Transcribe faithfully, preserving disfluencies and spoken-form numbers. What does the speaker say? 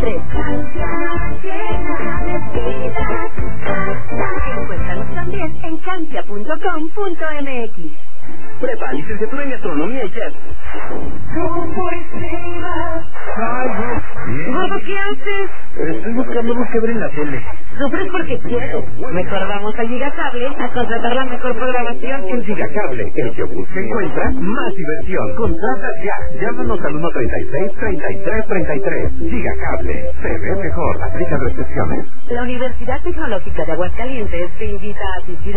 tres. Encuéntranos también en cancia punto com punto m x. Prepa, licenciatura en gastronomía y chef. Gordo, ¿qué haces? Estoy buscando algo que ver en la tele. Sufres porque quieres. Mejor vamos a Gigacable a contratar la mejor programación. En Gigacable, el que busca encuentra más diversión. Contrata ya. Llámanos al uno treinta y seis, treinta y tres, treinta y tres. Gigacable. Se ve mejor. Aplica restricciones. La Universidad Tecnológica de Aguascalientes te invita a asistir